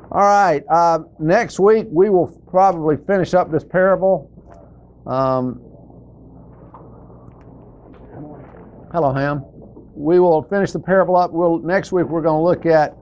All right. Next week we will probably finish up this parable. Hello, Ham. We will finish the parable up. Next week we're going to look at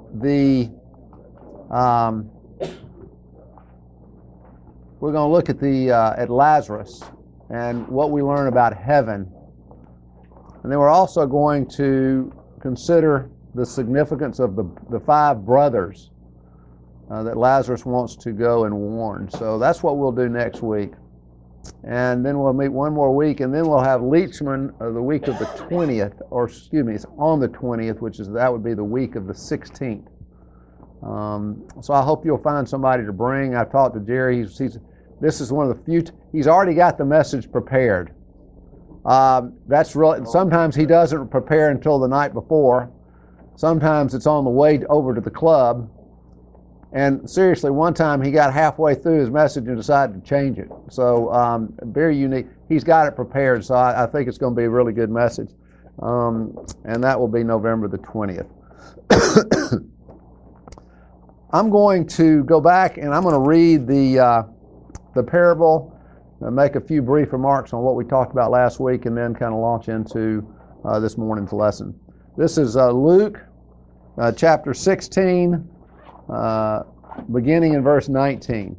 at Lazarus and what we learn about heaven, and then we're also going to consider the significance of the five brothers that Lazarus wants to go and warn. So that's what we'll do next week. And then we'll meet one more week, and then we'll have Leachman the week of the 20th, or excuse me, it's on the 20th, that would be the week of the 16th. So I hope you'll find somebody to bring. I've talked to Jerry. This is one of the few, he's already got the message prepared. That's real. Sometimes he doesn't prepare until the night before. Sometimes it's on the way over to the club. And seriously, one time he got halfway through his message and decided to change it. So very unique. He's got it prepared, so I think it's going to be a really good message. And that will be November the 20th. I'm going to go back and I'm going to read the parable and make a few brief remarks on what we talked about last week, and then kind of launch into this morning's lesson. This is Luke chapter 16. Beginning in verse 19.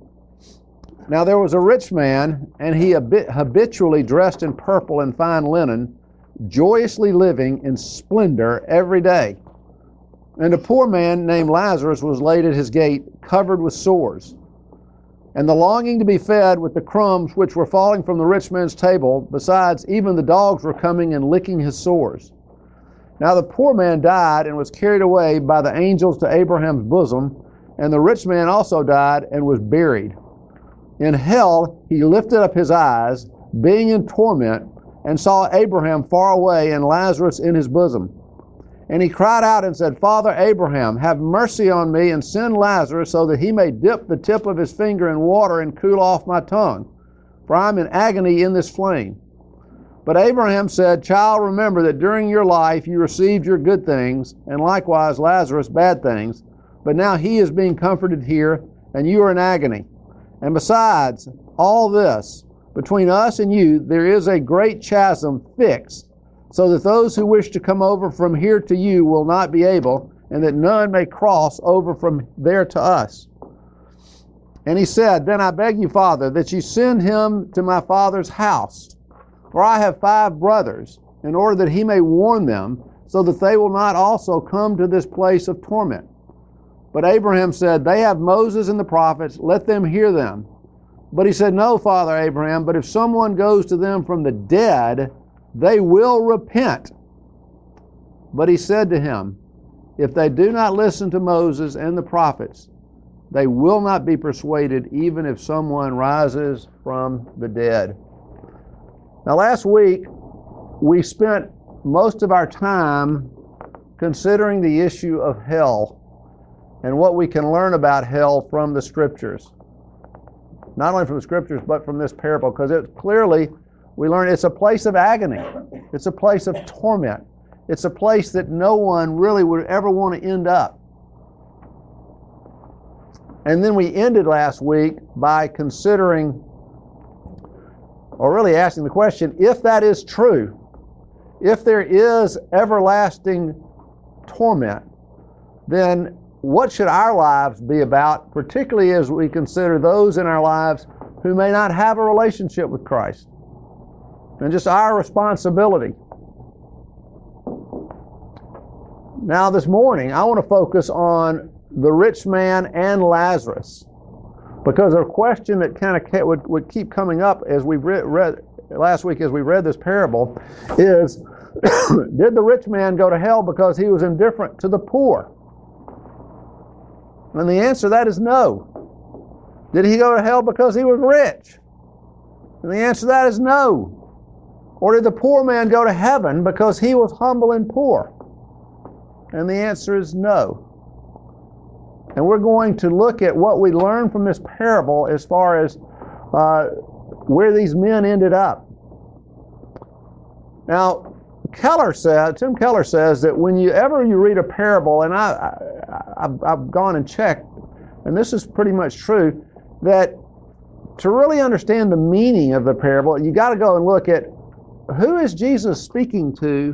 Now there was a rich man, and he habitually dressed in purple and fine linen, joyously living in splendor every day. And a poor man named Lazarus was laid at his gate, covered with sores, and the longing to be fed with the crumbs which were falling from the rich man's table. Besides, even the dogs were coming and licking his sores. Now the poor man died and was carried away by the angels to Abraham's bosom, and the rich man also died and was buried. In hell he lifted up his eyes, being in torment, and saw Abraham far away and Lazarus in his bosom. And he cried out and said, Father Abraham, have mercy on me, and send Lazarus so that he may dip the tip of his finger in water and cool off my tongue, for I am in agony in this flame. But Abraham said, Child, remember that during your life you received your good things, and likewise Lazarus bad things. But now he is being comforted here, and you are in agony. And besides all this, between us and you there is a great chasm fixed, so that those who wish to come over from here to you will not be able, and that none may cross over from there to us. And he said, Then I beg you, Father, that you send him to my father's house. For I have 5 brothers, in order that he may warn them, so that they will not also come to this place of torment. But Abraham said, They have Moses and the prophets, let them hear them. But he said, No, Father Abraham, but if someone goes to them from the dead, they will repent. But he said to him, If they do not listen to Moses and the prophets, they will not be persuaded, even if someone rises from the dead. Now last week, we spent most of our time considering the issue of hell and what we can learn about hell from the Scriptures. Not only from the Scriptures, but from this parable, because we learn it's a place of agony. It's a place of torment. It's a place that no one really would ever want to end up. And then we ended last week by considering, or really asking the question, if that is true, if there is everlasting torment, then what should our lives be about, particularly as we consider those in our lives who may not have a relationship with Christ, and just our responsibility. Now this morning, I want to focus on the rich man and Lazarus, because a question that kind of would keep coming up as we read last week as we read this parable is, did the rich man go to hell because he was indifferent to the poor? And the answer to that is no. Did he go to hell because he was rich? And the answer to that is no. Or did the poor man go to heaven because he was humble and poor? And the answer is no. And we're going to look at what we learn from this parable as far as where these men ended up. Now, Tim Keller says that whenever you read a parable, and I've gone and checked and this is pretty much true, that to really understand the meaning of the parable, you got to go and look at who is Jesus speaking to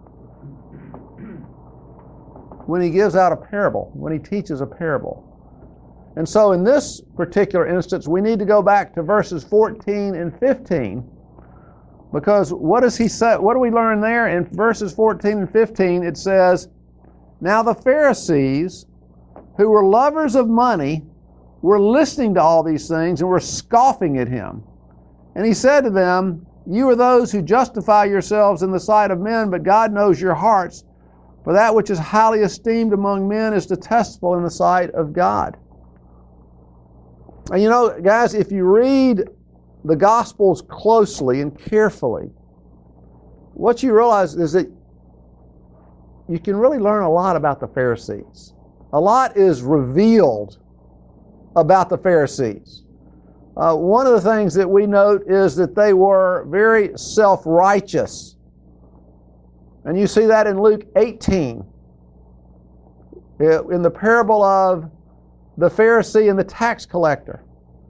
when he gives out a parable, when he teaches a parable. And so in this particular instance, we need to go back to verses 14 and 15, because what does he say? What do we learn there? In verses 14 and 15, it says, "Now the Pharisees, who were lovers of money, were listening to all these things and were scoffing at him. And he said to them, 'You are those who justify yourselves in the sight of men, but God knows your hearts. For that which is highly esteemed among men is detestable in the sight of God.'" And you know, guys, if you read the Gospels closely and carefully, what you realize is that you can really learn a lot about the Pharisees. A lot is revealed about the Pharisees. One of the things that we note is that they were very self-righteous. And you see that in Luke 18, in the parable of the Pharisee and the tax collector.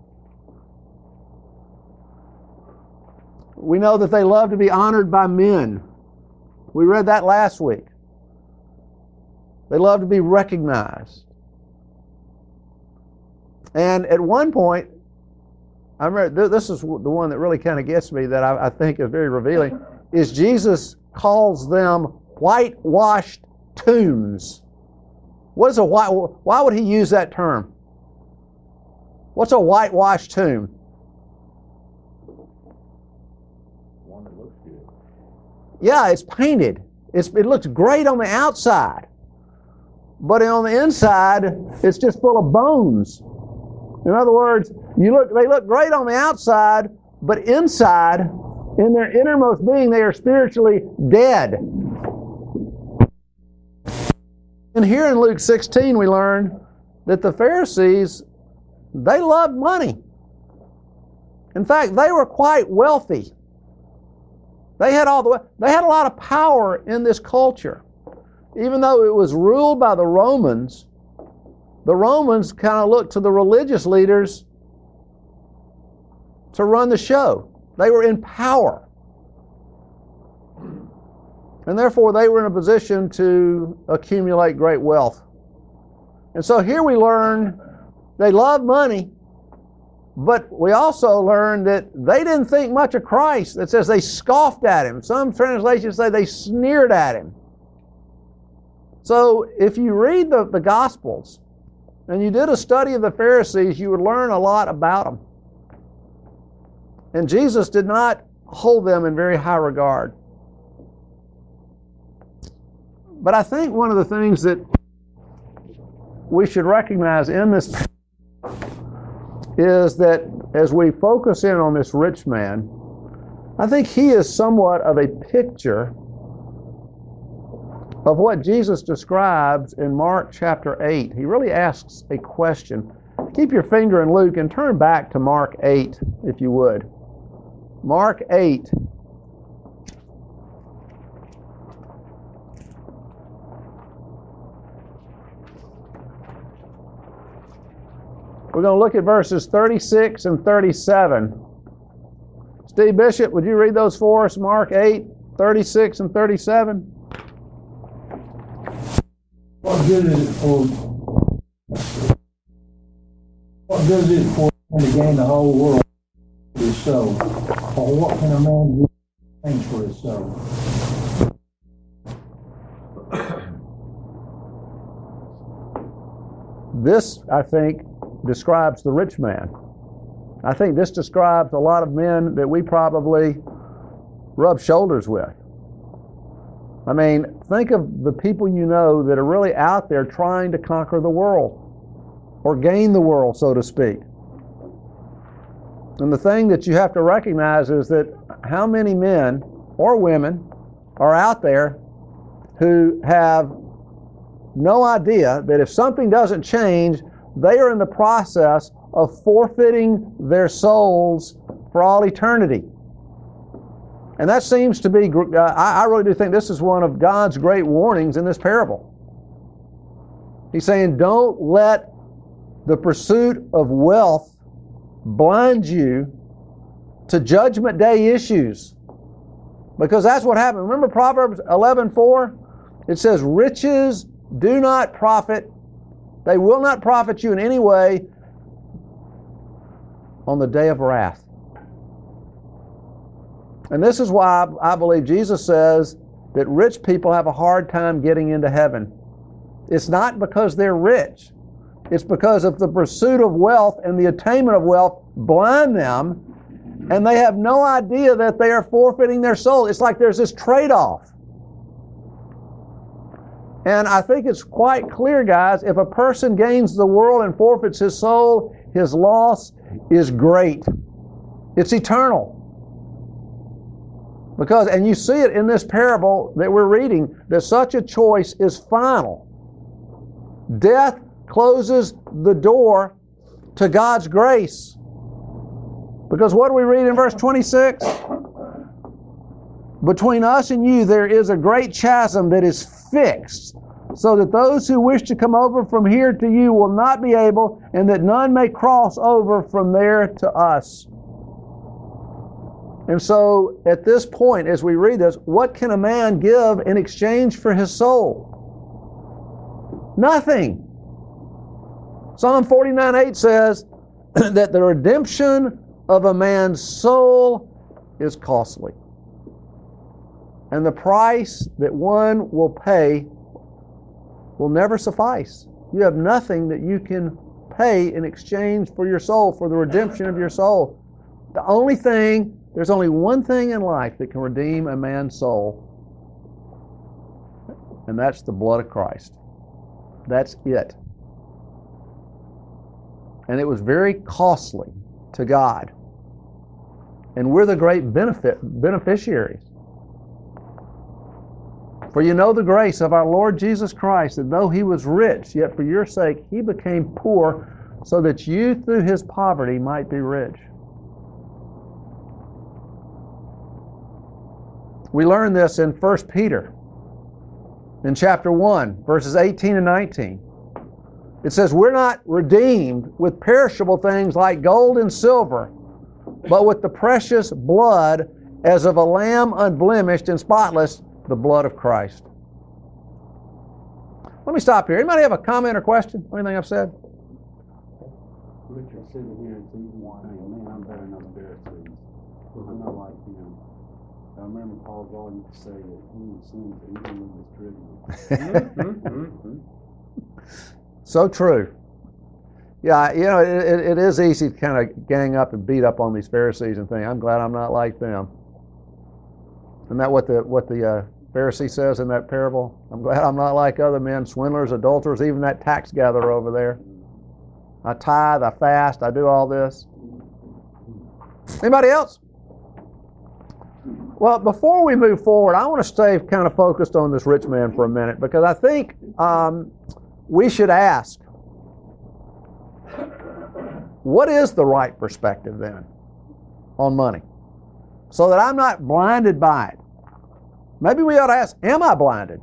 We know that they love to be honored by men. We read that last week. They love to be recognized. And at one point, I remember, this is the one that really kind of gets me, that I think is very revealing, is Jesus calls them whitewashed tombs. What is why would he use that term? What's a whitewashed tomb? One that looks good. Yeah, it's painted. It looks great on the outside. But on the inside, it's just full of bones. In other words, they look great on the outside, but inside, in their innermost being, they are spiritually dead. And here in Luke 16, we learn that the Pharisees, they loved money. In fact, they were quite wealthy. They had a lot of power in this culture. Even though it was ruled by the Romans kind of looked to the religious leaders to run the show. They were in power. And therefore, they were in a position to accumulate great wealth. And so here we learn they loved money, but we also learn that they didn't think much of Christ. It says they scoffed at him. Some translations say they sneered at him. So if you read the Gospels and you did a study of the Pharisees, you would learn a lot about them. And Jesus did not hold them in very high regard. But I think one of the things that we should recognize in this is that as we focus in on this rich man, I think he is somewhat of a picture of what Jesus describes in Mark chapter 8. He really asks a question. Keep your finger in Luke and turn back to Mark 8, if you would. Mark 8. We're going to look at verses 36 and 37. Steve Bishop, would you read those for us? Mark 8, 36 and 37. What good is it for him to gain the whole world for his soul? Or what can a man do things for his soul? This, I think, describes the rich man. I think this describes a lot of men that we probably rub shoulders with. I mean, think of the people you know that are really out there trying to conquer the world or gain the world, so to speak. And the thing that you have to recognize is that how many men or women are out there who have no idea that if something doesn't change, they are in the process of forfeiting their souls for all eternity. And that seems to be, I really do think this is one of God's great warnings in this parable. He's saying, don't let the pursuit of wealth blinds you to Judgment Day issues. Because that's what happened. Remember Proverbs 11:4? It says, riches do not profit. They will not profit you in any way on the day of wrath. And this is why I believe Jesus says that rich people have a hard time getting into heaven. It's not because they're rich. It's because of the pursuit of wealth and the attainment of wealth blind them, and they have no idea that they are forfeiting their soul. It's like there's this trade-off. And I think it's quite clear, guys, if a person gains the world and forfeits his soul, his loss is great. It's eternal. Because, and you see it in this parable that we're reading, that such a choice is final. Death closes the door to God's grace. Because what do we read in verse 26? Between us and you there is a great chasm that is fixed, so that those who wish to come over from here to you will not be able, and that none may cross over from there to us. And so, at this point, as we read this, what can a man give in exchange for his soul? Nothing. Psalm 49:8 says that the redemption of a man's soul is costly. And the price that one will pay will never suffice. You have nothing that you can pay in exchange for your soul, for the redemption of your soul. There's only one thing in life that can redeem a man's soul, and that's the blood of Christ. That's it. And it was very costly to God. And we're the great beneficiaries. For you know the grace of our Lord Jesus Christ, that though He was rich, yet for your sake He became poor, so that you through His poverty might be rich. We learn this in 1 Peter, in chapter 1, verses 18 and 19. It says, we're not redeemed with perishable things like gold and silver, but with the precious blood as of a lamb unblemished and spotless, the blood of Christ. Let me stop here. Anybody have a comment or question on anything I've said? Richard sitting here and thinking, man, I'm better than those Pharisees. I'm not like him. I remember Paul going to say that he sins even when it's trivial. So true. Yeah, you know, it is easy to kind of gang up and beat up on these Pharisees and think, I'm glad I'm not like them. Isn't that what the Pharisee says in that parable? I'm glad I'm not like other men, swindlers, adulterers, even that tax gatherer over there. I tithe, I fast, I do all this. Anybody else? Well, before we move forward, I want to stay kind of focused on this rich man for a minute, because I think we should ask, what is the right perspective then on money? So that I'm not blinded by it. Maybe we ought to ask, am I blinded?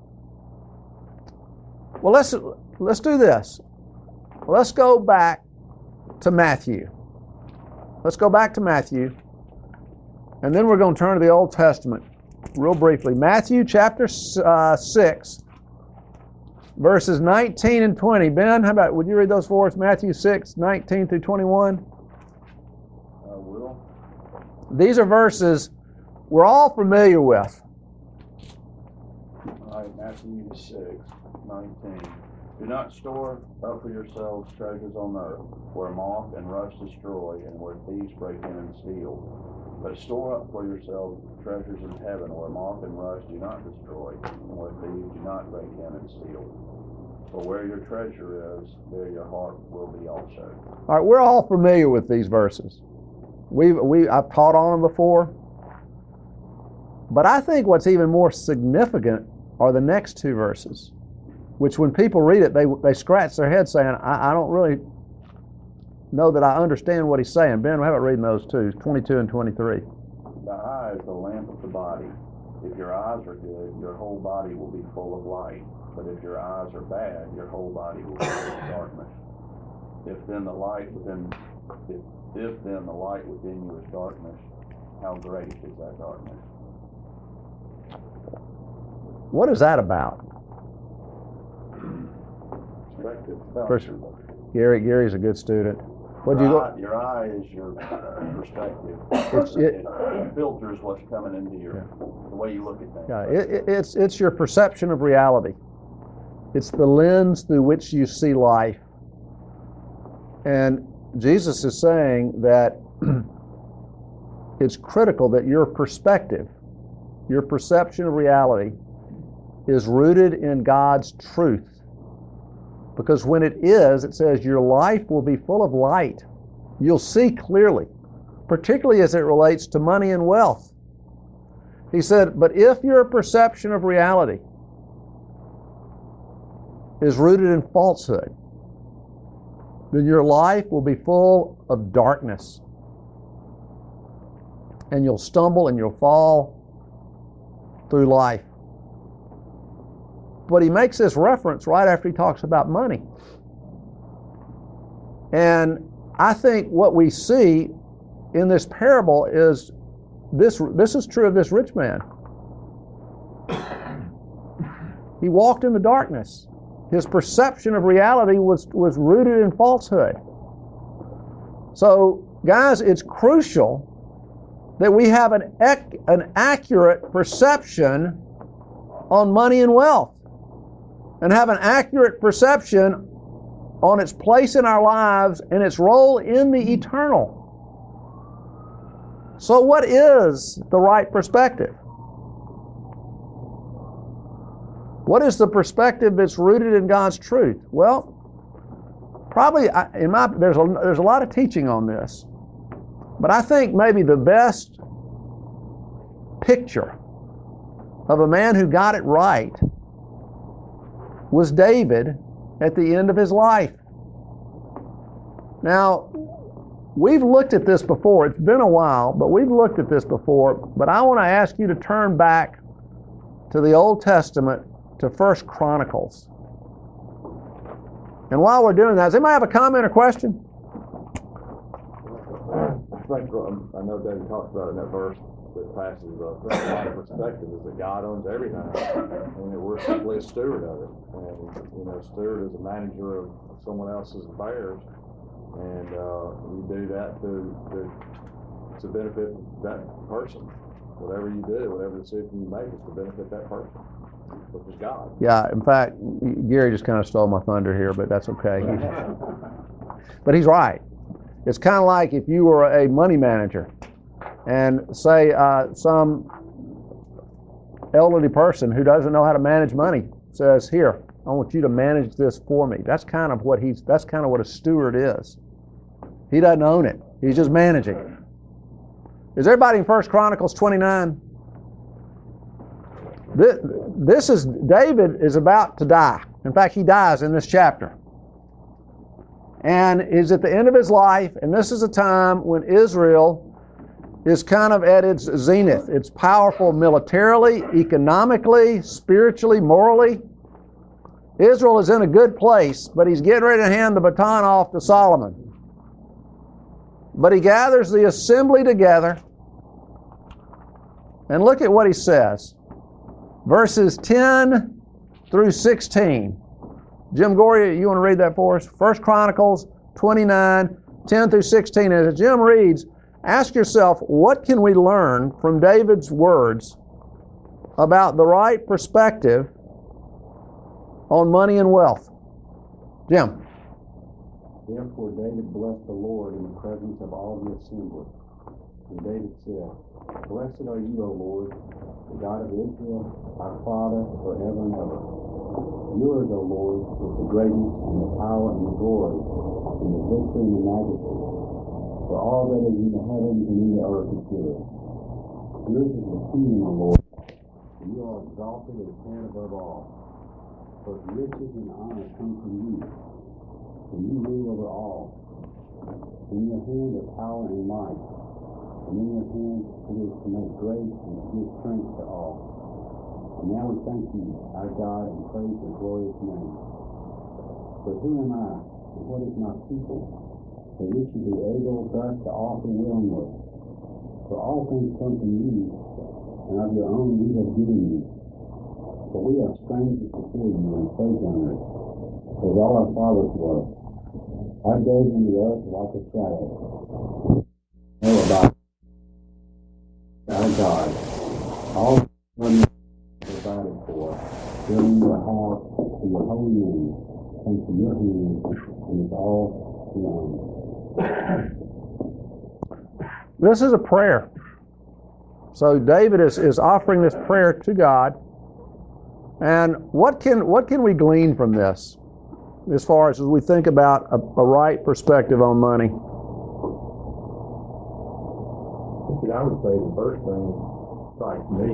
Well, let's do this. Let's go back to Matthew. Let's go back to Matthew. And then we're going to turn to the Old Testament real briefly. Matthew chapter 6, verses 19 and 20. Ben, how about, would you read those for us? Matthew 6, 19 through 21. I will. These are verses we're all familiar with. All right, Matthew 6, 19. Do not store up for yourselves treasures on earth, where moth and rust destroy, and where thieves break in and steal. But store up for yourselves treasures in heaven, where moth and rust do not destroy, and where thieves do not break in and steal. For where your treasure is, there your heart will be also. All right, we're all familiar with these verses. I've taught on them before. But I think what's even more significant are the next two verses, which when people read it, they scratch their head saying, I don't really know that I understand what he's saying. Ben, how about reading those two, 22 and 23? The eye is the lamp of the body. If your eyes are good, your whole body will be full of light. But if your eyes are bad, your whole body will be full of darkness. If then the light within you is darkness, how great is that darkness? What is that about? Perspective. First, Gary's a good student. What do you go? Your eye is your perspective. It filters what's coming into the way you look at things. Yeah, it's your perception of reality. It's the lens through which you see life. And Jesus is saying that it's critical that your perspective, your perception of reality, is rooted in God's truth. Because when it is, it says your life will be full of light. You'll see clearly, particularly as it relates to money and wealth. He said, but if your perception of reality is rooted in falsehood, then your life will be full of darkness. And you'll stumble and you'll fall through life. But he makes this reference right after he talks about money. And I think what we see in this parable is this is true of this rich man. He walked in the darkness. His perception of reality was rooted in falsehood. So, guys, it's crucial that we have an accurate perception on money and wealth, and have an accurate perception on its place in our lives and its role in the eternal. So what is the right perspective? What is the perspective that's rooted in God's truth? Well, probably there's a lot of teaching on this, but I think maybe the best picture of a man who got it right was David at the end of his life. Now, we've looked at this before. It's been a while, but we've looked at this before. But I want to ask you to turn back to the Old Testament, to 1 Chronicles. And while we're doing that, does anybody have a comment or question? I know David talks about it in that verse, that passes the perspective is that God owns everything, and that we're simply a steward of it. And steward is a manager of someone else's affairs, and you do that to benefit that person. Whatever you do, whatever decision you make, is to benefit that person, which is God. Yeah, in fact, Gary just kind of stole my thunder here, but that's okay. But he's right. It's kind of like if you were a money manager, and say some elderly person who doesn't know how to manage money says, "Here, I want you to manage this for me." That's kind of what a steward is. He doesn't own it. He's just managing it. Is everybody in 1 Chronicles 29? This is David is about to die. In fact, he dies in this chapter. And is at the end of his life, and this is a time when Israel is kind of at its zenith. It's powerful militarily, economically, spiritually, morally. Israel is in a good place, but he's getting ready to hand the baton off to Solomon. But he gathers the assembly together, and look at what he says. Verses 10 through 16. Jim Gorey, you want to read that for us? 1 Chronicles 29, 10 through 16. As Jim reads, ask yourself, what can we learn from David's words about the right perspective on money and wealth? Jim. Therefore David blessed the Lord in the presence of all the assembly. And David said, Blessed are you, O Lord, the God of Israel, our Father, forever and ever. Yours, O Lord, is the greatness and the power and the glory, and the victory and the majesty. For all that is in the heavens and in the earth is yours. Yours is the kingdom, O Lord, and you are exalted as head above all. For riches and honor come from you, and you rule over all. In your hand are power and might, and in your hand it is to make great and to give strength to all. And now we thank you, our God, and praise your glorious name. But who am I, and what is my people, that we should be able thus to offer willingly. For all things come from you, and of your own you have given me. For we are strangers before you and sojourners, as all our fathers were. Our days on the earth are like a shadow. Know about our God. All things provided for, building your house to your holy name, and to your hand, and it's all yours. This is a prayer. So David is offering this prayer to God. And what can we glean from this as far as we think about a right perspective on money? I would say the first thing strikes me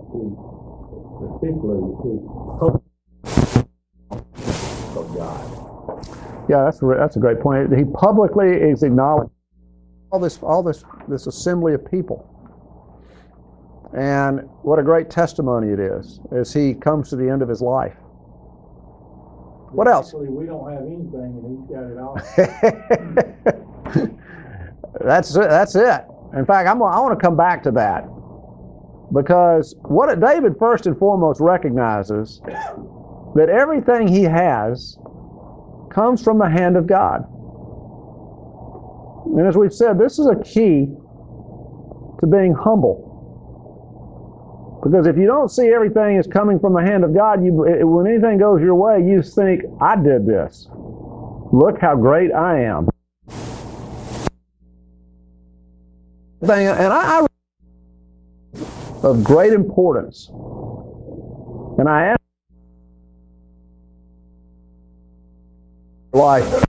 is his of God. Yeah, that's a great point. He publicly is acknowledging all this assembly of people. And what a great testimony it is as he comes to the end of his life. What else? Actually, we don't have anything, and he's got it all. That's it. In fact, I want to come back to that, because what David first and foremost recognizes that everything he has comes from the hand of God. And as we've said, this is a key to being humble. Because if you don't see everything as coming from the hand of God, when anything goes your way, you think, I did this. Look how great I am. And I of great importance. And I ask life.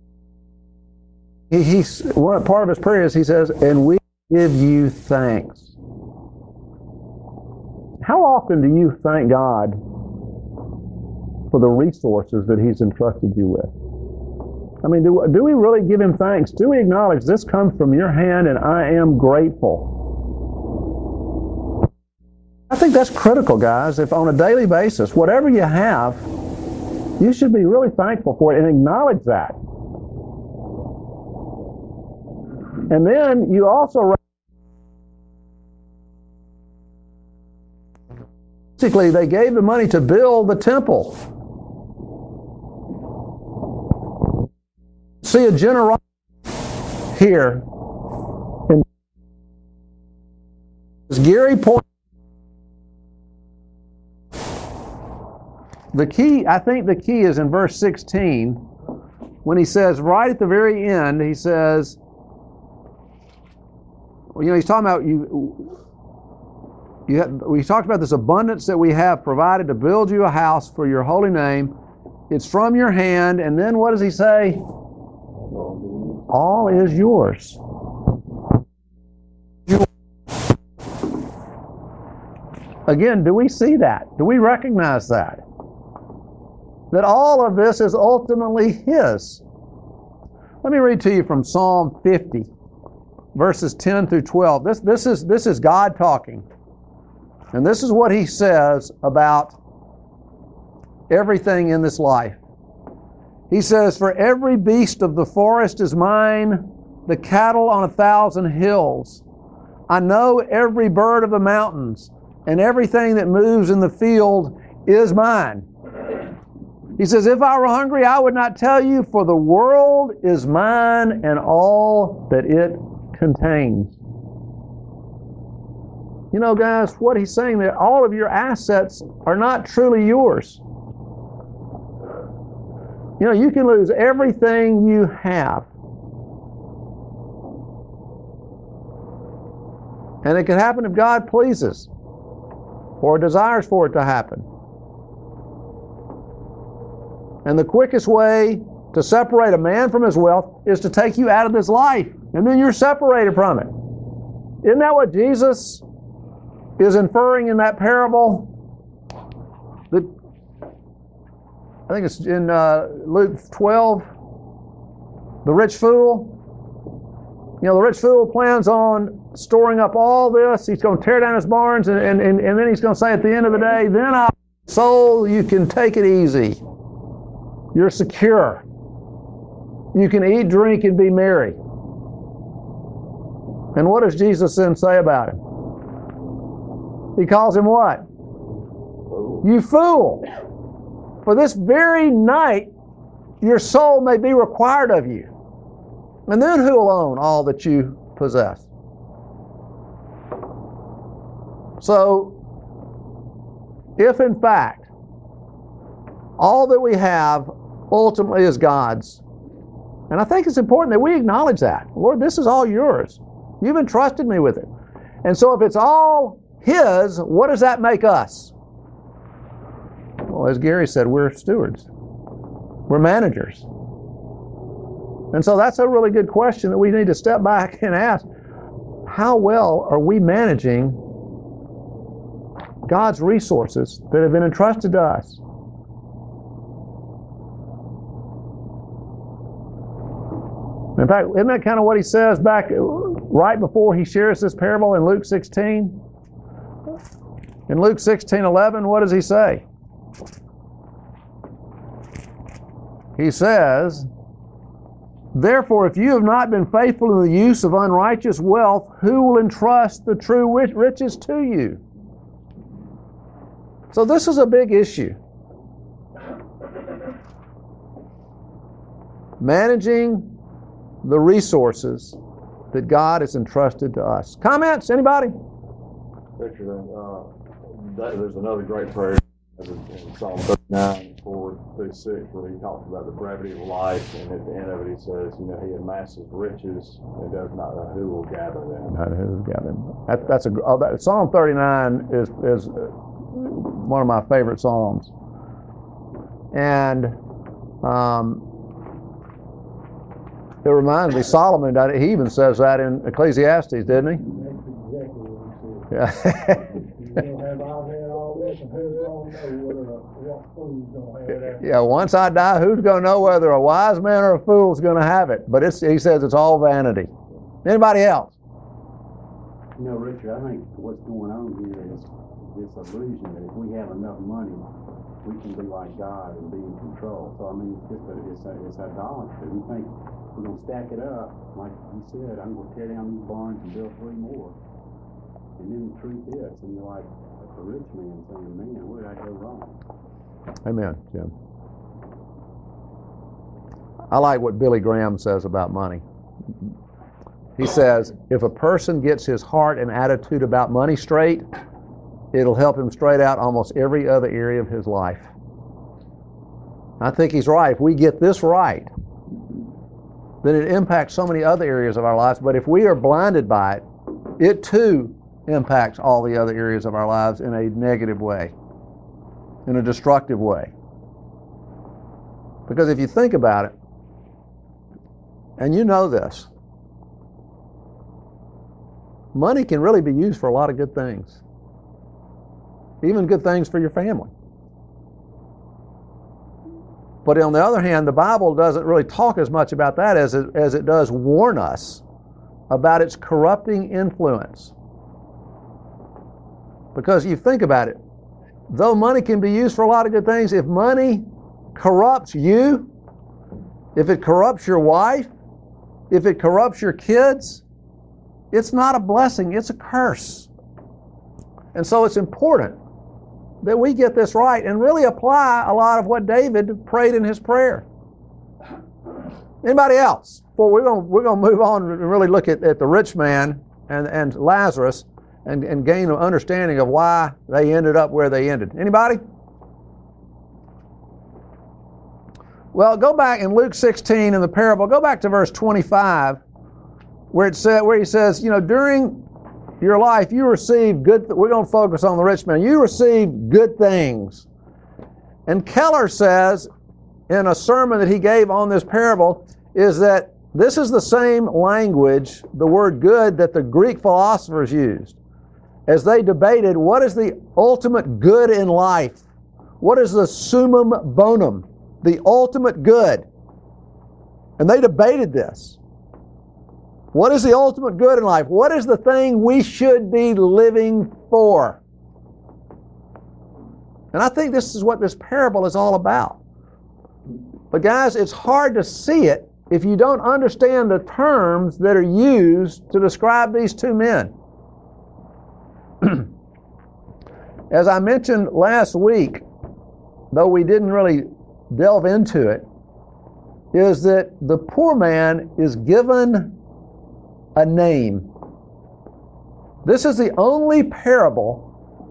He's one part of his prayer is he says, and we give you thanks. How often do you thank God for the resources that He's entrusted you with? I mean, do we really give Him thanks? Do we acknowledge this comes from your hand and I am grateful? I think that's critical, guys. If on a daily basis, whatever you have, you should be really thankful for it and acknowledge that. And then you also basically, they gave the money to build the temple. See a generosity here. And Gary point. I think the key is in verse 16, when he says, right at the very end, he says, he's talking about we talked about this abundance that we have provided to build you a house for your holy name. It's from your hand. And then what does he say? All is yours. Again, do we see that? Do we recognize that? That all of this is ultimately His. Let me read to you from Psalm 50, verses 10 through 12. This is God talking. And this is what He says about everything in this life. He says, for every beast of the forest is mine, the cattle on 1,000 hills. I know every bird of the mountains, and everything that moves in the field is mine. He says, if I were hungry, I would not tell you, for the world is mine and all that it contains. You know, guys, what he's saying that all of your assets are not truly yours. You know, you can lose everything you have. And it can happen if God pleases or desires for it to happen. And the quickest way to separate a man from his wealth is to take you out of this life. And then you're separated from it. Isn't that what Jesus is inferring in that parable? I think it's in Luke 12. The rich fool. You know, the rich fool plans on storing up all this. He's going to tear down his barns, and then he's going to say at the end of the day, then soul, you can take it easy. You're secure. You can eat, drink, and be merry. And what does Jesus then say about him? He calls him what? You fool. For this very night your soul may be required of you. And then who will own all that you possess? So, if in fact all that we have ultimately is God's, and I think it's important that we acknowledge that. Lord, this is all yours. You've entrusted me with it. And so if it's all His, what does that make us? Well, as Gary said, we're stewards. We're managers. And so that's a really good question that we need to step back and ask. How well are we managing God's resources that have been entrusted to us? In fact, isn't that kind of what he says back right before he shares this parable in Luke 16? In Luke 16:11, what does he say? He says, therefore, if you have not been faithful in the use of unrighteous wealth, who will entrust the true riches to you? So this is a big issue. Managing the resources that God has entrusted to us. Comments? Anybody? Richard, there's another great prayer in Psalm 39, 4-6, where he talks about the brevity of life, and at the end of it he says, he amasses riches and does not know who will gather them. Not who will gather them. Psalm 39 is one of my favorite psalms. And it reminds me, Solomon, he even says that in Ecclesiastes, didn't he? That's exactly what he said. Yeah. You know, have I had all this, and who's going to know what fool's going to have it? Yeah, once I die, who's going to know whether a wise man or a fool's going to have it? But he says it's all vanity. Anybody else? Richard, I think what's going on here is this illusion that if we have enough money, we can be like God and be in control. So, it's idolatry. We think we're going to stack it up. Like you said, I'm going to tear down these barns and build 3 more. And then the truth is, and you're like a rich man saying, man, where did I go wrong? Amen, Jim. I like what Billy Graham says about money. He says, if a person gets his heart and attitude about money straight, it'll help him straight out almost every other area of his life. I think he's right. If we get this right, then it impacts so many other areas of our lives. But if we are blinded by it, it too impacts all the other areas of our lives in a negative way, in a destructive way. Because if you think about it, and you know this, money can really be used for a lot of good things. Even good things for your family. But on the other hand, the Bible doesn't really talk as much about that as it does warn us about its corrupting influence. Because you think about it, though money can be used for a lot of good things, if money corrupts you, if it corrupts your wife, if it corrupts your kids, it's not a blessing, it's a curse. And so it's important that we get this right and really apply a lot of what David prayed in his prayer. Anybody else? Well, we're going to move on and really look at the rich man and Lazarus and gain an understanding of why they ended up where they ended. Anybody? Well, go back in Luke 16 in the parable, go back to verse 25, where he says, during your life you received good, we're going to focus on the rich man, you received good things. And Keller says, in a sermon that he gave on this parable, is that this is the same language, the word good, that the Greek philosophers used as they debated what is the ultimate good in life. What is the summum bonum, the ultimate good? And they debated this. What is the ultimate good in life? What is the thing we should be living for? And I think this is what this parable is all about. But guys, it's hard to see it if you don't understand the terms that are used to describe these two men. As I mentioned last week, though we didn't really delve into it, is that the poor man is given a name. This is the only parable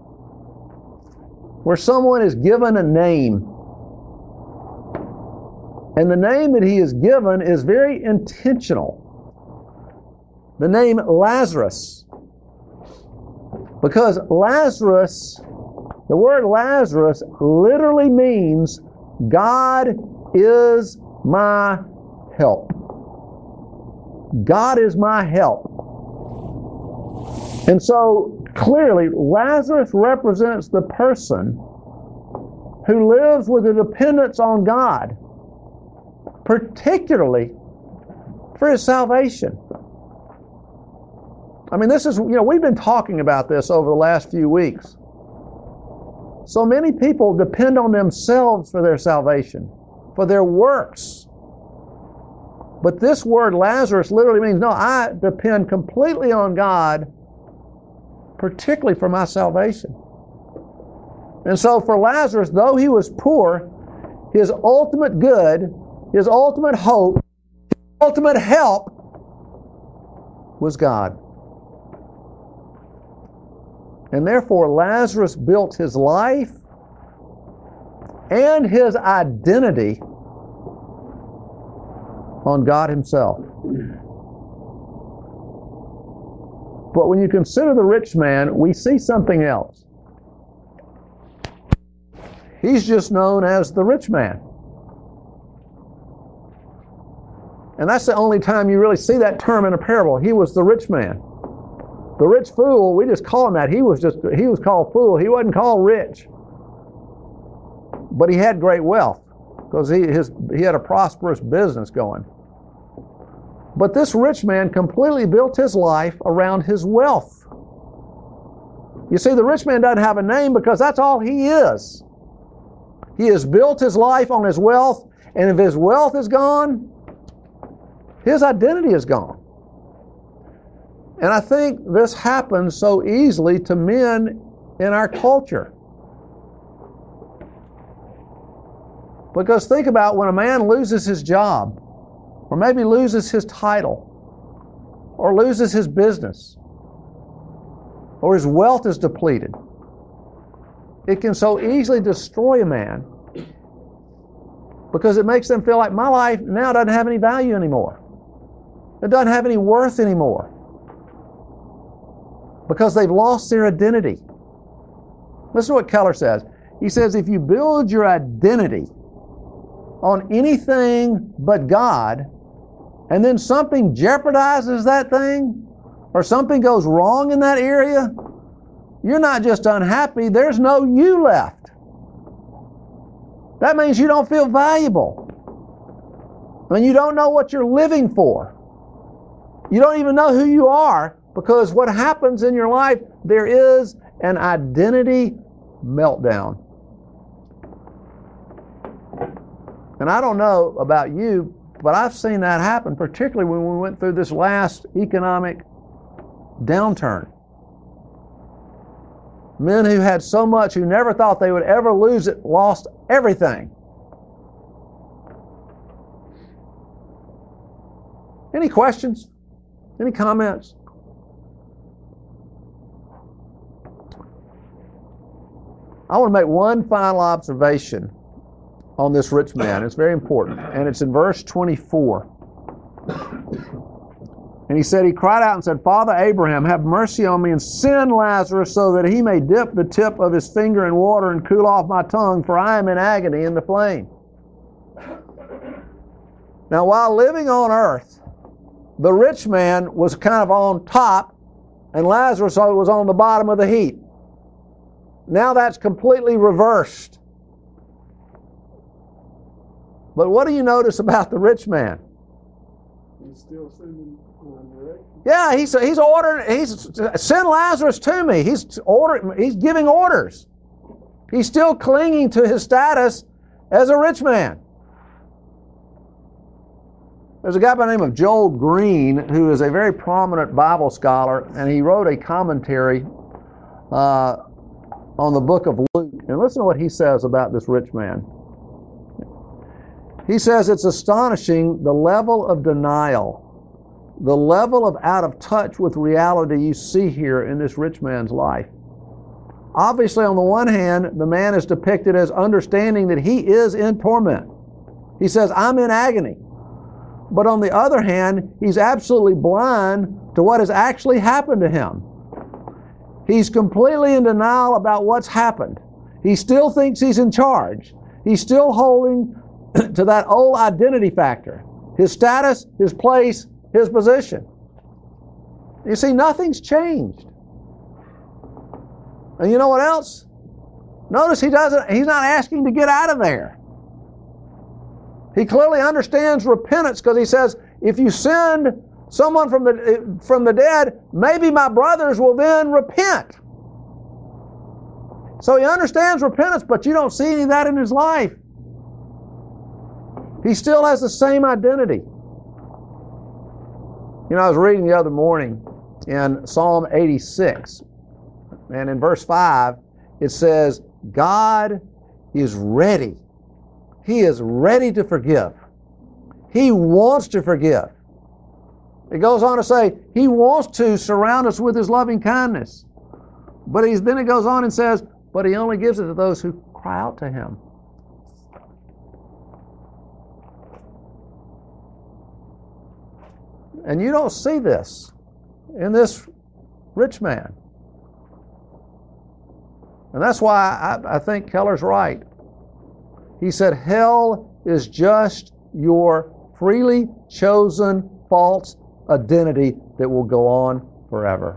where someone is given a name. And the name that he is given is very intentional. The name Lazarus. Because Lazarus, the word Lazarus literally means God is my help. God is my help. And so clearly Lazarus represents the person who lives with a dependence on God, particularly for his salvation. I mean, this is, we've been talking about this over the last few weeks. So many people depend on themselves for their salvation, for their works. But this word Lazarus literally means, no, I depend completely on God, particularly for my salvation. And so for Lazarus, though he was poor, his ultimate good, his ultimate hope, his ultimate help was God. And therefore, Lazarus built his life and his identity on God himself. But when you consider the rich man, we see something else. He's just known as the rich man. And that's the only time you really see that term in a parable. He was the rich man. The rich fool, we just call him that. He was called fool. He wasn't called rich. But he had great wealth because he had a prosperous business going. But this rich man completely built his life around his wealth. You see, the rich man doesn't have a name because that's all he is. He has built his life on his wealth, and if his wealth is gone, his identity is gone. And I think this happens so easily to men in our culture. Because think about when a man loses his job, or maybe loses his title, or loses his business, or his wealth is depleted. It can so easily destroy a man because it makes them feel like my life now doesn't have any value anymore. It doesn't have any worth anymore. Because they've lost their identity. Listen to what Keller says. He says, if you build your identity on anything but God, and then something jeopardizes that thing, or something goes wrong in that area, you're not just unhappy, there's no you left. That means you don't feel valuable. I mean, you don't know what you're living for. You don't even know who you are, because what happens in your life, there is an identity meltdown. And I don't know about you, but I've seen that happen, particularly when we went through this last economic downturn. Men who had so much, who never thought they would ever lose it, lost everything. Any questions? Any comments? I want to make one final observation on this rich man. It's very important. And it's in verse 24. And he said, he cried out and said, Father Abraham, have mercy on me and send Lazarus so that he may dip the tip of his finger in water and cool off my tongue, for I am in agony in the flame. Now, while living on earth, the rich man was kind of on top and Lazarus was on the bottom of the heap. Now that's completely reversed. But what do you notice about the rich man? He's still sending one direction. Yeah, he's ordering. Send Lazarus to me. He's giving orders. He's still clinging to his status as a rich man. There's a guy by the name of Joel Green who is a very prominent Bible scholar, and he wrote a commentary on the book of Luke. And listen to what he says about this rich man. He says it's astonishing the level of denial, the level of out of touch with reality you see here in this rich man's life. Obviously, on the one hand, the man is depicted as understanding that he is in torment. He says, I'm in agony. But on the other hand, he's absolutely blind to what has actually happened to him. He's completely in denial about what's happened. He still thinks he's in charge. He's still holding to that old identity factor. His status, his place, his position. You see, nothing's changed. And you know what else? Notice he's not asking to get out of there. He clearly understands repentance because he says, if you send someone from the dead, maybe my brothers will then repent. So he understands repentance, but you don't see any of that in his life. He still has the same identity. You know, I was reading the other morning in Psalm 86, and in verse 5, it says, God is ready. He is ready to forgive. He wants to forgive. It goes on to say, He wants to surround us with His loving kindness. But then it goes on and says, but He only gives it to those who cry out to Him. And you don't see this in this rich man. And that's why I think Keller's right. He said, hell is just your freely chosen false identity that will go on forever.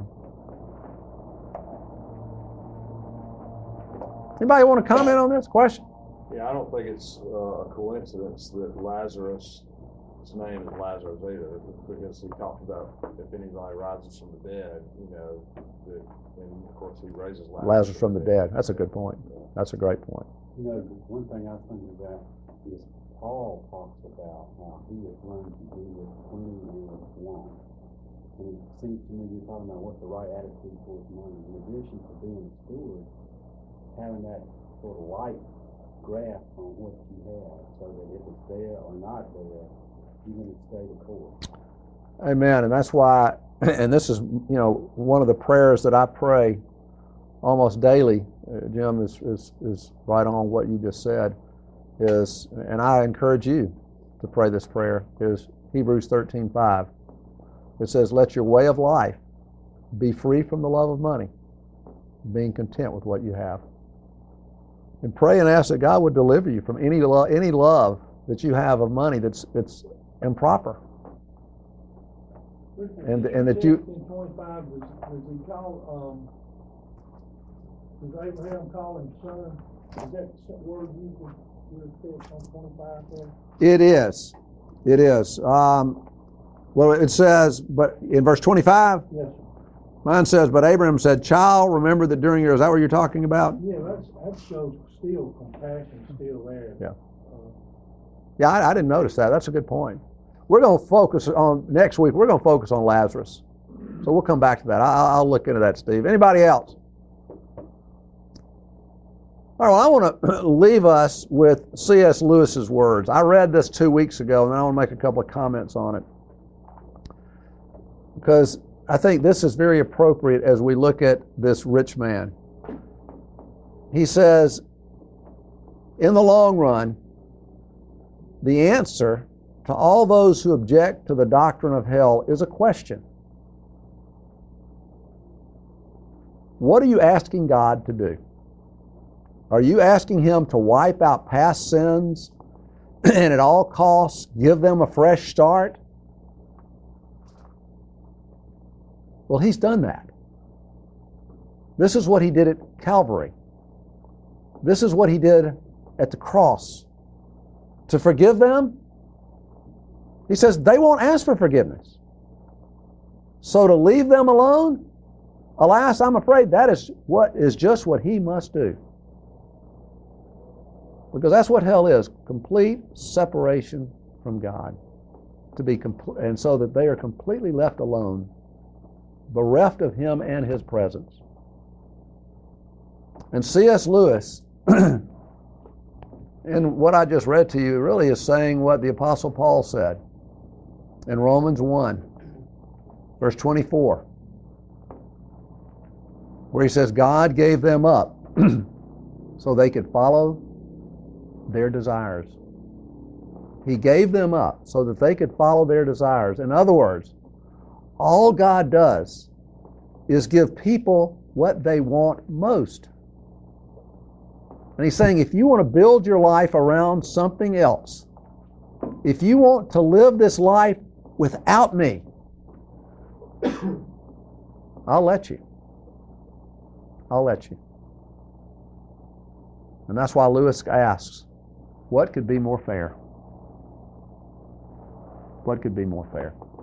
Anybody want to comment on this question? Yeah, I don't think it's a coincidence that Lazarus' name is Lazarus either, because he talked about if anybody rises from the dead, you know, and of course he raises Lazarus from the dead. That's a good point. That's a great point. You know, one thing I was thinking about is Paul talks about how he has learned to do with plenty and with want. And it seems to me you're talking about what the right attitude towards money. In addition to being a steward, having that sort of light grasp on what you have, so that if it's there or not there, you're going to stay the course. Amen. And that's why, and this is, you know, one of the prayers that I pray almost daily. Jim is right on what you just said. And I encourage you to pray this prayer, is Hebrews 13:5. It says, let your way of life be free from the love of money, being content with what you have. And pray and ask that God would deliver you from any love that you have of money that's improper. And that you... 25, does he call, does Abraham call him son? Is that the word used on 25 there? It is. It is. Well, it says, but in verse 25, Yes, sir. Mine says, but Abraham said, child, remember that during your... Is that what you're talking about? Yeah, that shows still compassion still there. Yeah. Yeah, I didn't notice that. That's a good point. We're going to focus on, next week, we're going to focus on Lazarus. So we'll come back to that. I'll look into that, Steve. Anybody else? All right, well, I want to leave us with C.S. Lewis's words. I read this 2 weeks ago, and I want to make a couple of comments on it, because I think this is very appropriate as we look at this rich man. He says, in the long run, the answer to all those who object to the doctrine of hell is a question. What are you asking God to do? Are you asking Him to wipe out past sins and at all costs give them a fresh start? Well, He's done that. This is what He did at Calvary. This is what He did at the cross. To forgive them, He says they won't ask for forgiveness. So to leave them alone, alas, I'm afraid that is just what He must do. Because that's what hell is, complete separation from God. to be and so that they are completely left alone, bereft of Him and His presence. And C.S. Lewis, in what I just read to you, really is saying what the Apostle Paul said in Romans 1, verse 24, where he says, God gave them up so they could follow their desires. He gave them up so that they could follow their desires. In other words, all God does is give people what they want most. And He's saying, if you want to build your life around something else, if you want to live this life without me, I'll let you. I'll let you. And that's why Lewis asks, what could be more fair? What could be more fair?